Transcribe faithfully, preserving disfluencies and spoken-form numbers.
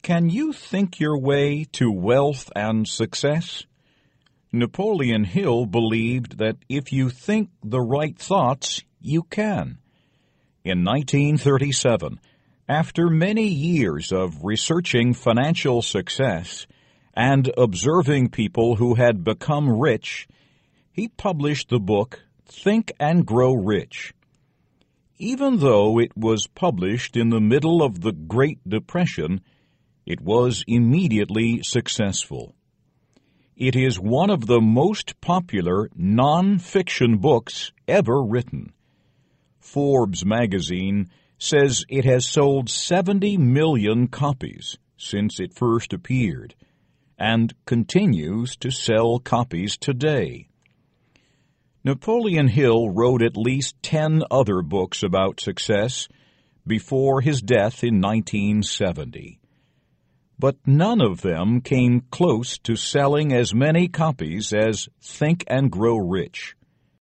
Can you think your way to wealth and success? Napoleon Hill believed that if you think the right thoughts, you can. In nineteen thirty-seven, after many years of researching financial success and observing people who had become rich, he published the book Think and Grow Rich. Even though it was published in the middle of the Great Depression, it was immediately successful. It is one of the most popular non-fiction books ever written. Forbes magazine says it has sold seventy million copies since it first appeared, and continues to sell copies today. Napoleon Hill wrote at least ten other books about success before his death in nineteen seventy. But none of them came close to selling as many copies as Think and Grow Rich.